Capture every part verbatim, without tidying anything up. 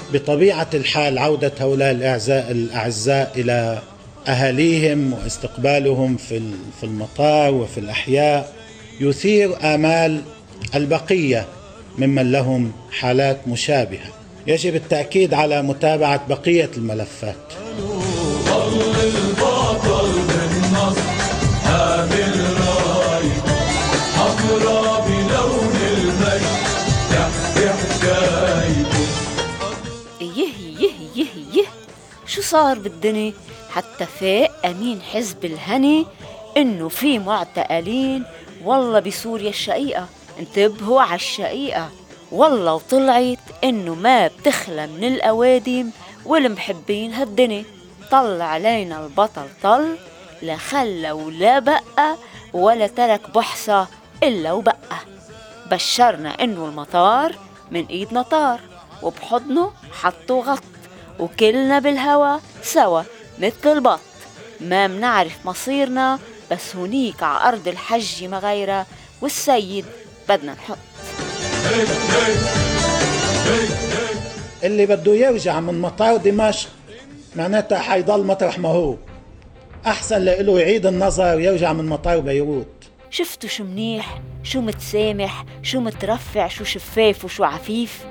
بطبيعة الحال عودة هؤلاء الأعزاء إلى أهاليهم واستقبالهم في المطار وفي الأحياء يثير آمال البقية ممن لهم حالات مشابهة. يجب التأكيد على متابعة بقية الملفات. يه يه يه يه شو صار بالدنيا حتى فاق أمين حزب الهني إنه في معتقلين والله بسوريا الشقيقة. انتبهوا على الشقيقة والله، وطلعت إنه ما بتخلى من الأوادم والمحبين هالدنيا. طلع علينا البطل طل لا خلى ولا بقى ولا ترك بحصة إلا وبقى. بشرنا إنه المطار من إيدنا طار وبحضنه حطوا غط، وكلنا بالهوا سوا مثل البط. ما منعرف مصيرنا بس هنيك على أرض الحج ما غيره، والسيد بدنا نحط. اللي بده يرجع من مطار دمشق معناتها حيضل مطرح ما هو، أحسن له يعيد النظر ويرجع من مطار بيروت. شفتوا شو منيح، شو متسامح، شو مترفع، شو شفاف وشو عفيف.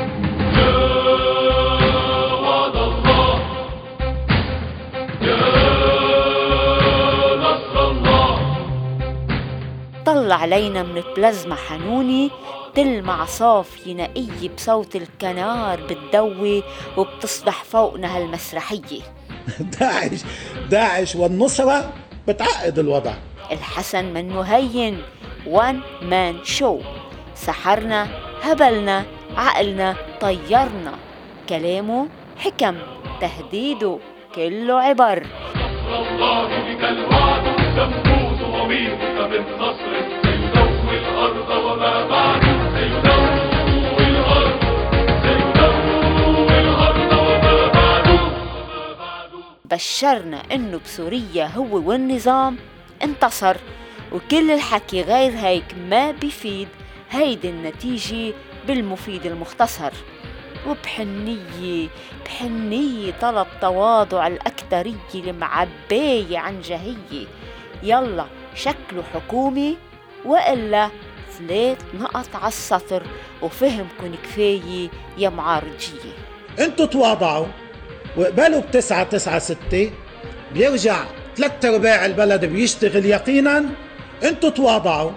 طلع علينا من بلازما حنوني تلمع صافي نقي بصوت الكنار بتدوي وبتصبح فوقنا هالمسرحية. داعش داعش والنصرة بتعقد الوضع. الحسن منه هين وان مان شو، سحرنا هبلنا عقلنا طيرنا. كلامه حكم تهديده كله عبر. الله بك الوعد تنفوذ وميتك بالنصر سيدوي الأرض وما بعد سيدوي الأرض سيدوي الأرض وما بعد. بشرنا إنه بسوريا هو والنظام انتصر، وكل الحكي غير هيك ما بيفيد. هيدي النتيجة بالمفيد المختصر. وبحنية بحنية طلب تواضع الأكترية المعباية عن جهية. يلا شكله حكومي وإلا ثلاث نقط على السطر وفهمكن كفاية يا معارضية. انتوا تواضعوا وقبلوا بتسعة تسعة ستة بيرجع ثلاث ارباع البلد بيشتغل يقينا. انتوا تواضعوا.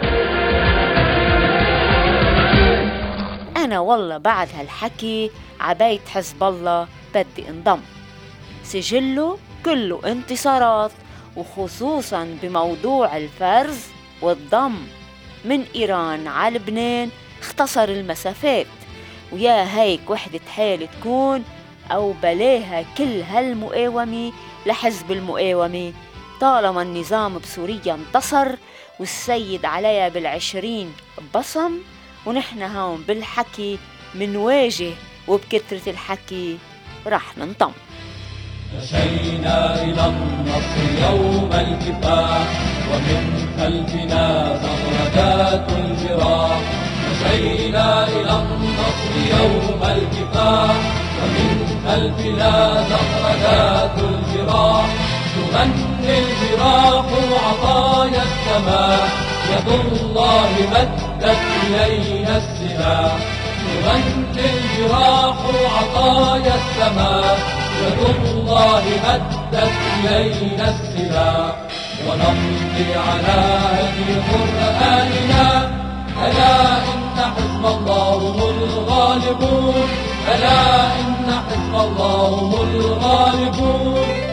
أنا والله بعد هالحكي عبايت حزب الله بدي انضم. سجله كله انتصارات، وخصوصا بموضوع الفرز والضم. من إيران على لبنان اختصر المسافات، ويا هيك وحدة حال تكون أو بلاها كل هالمقاومة لحزب المقاومة. طالما النظام بسوريا انتصر والسيد عليها بالعشرين بصم، ونحن هون بالحكي منواجه وبكثرة الحكي رح ننطم. مشينا إلى النصر يوم الكفاح ومن خلفنا مغردات الجراح. مشينا إلى النصر يوم الكفاح ومن خلفنا مغردات الجراح. تغني الجراح عطايا السماء، يد الله مدت إلينا السلاح. تغني الجراح عطايا السماء، يد الله مدت إلينا السلاح. ونمضي على هدي قرآننا، ألا إن حزب الله هم الغالبون، ألا إن حزب الله هم الغالبون.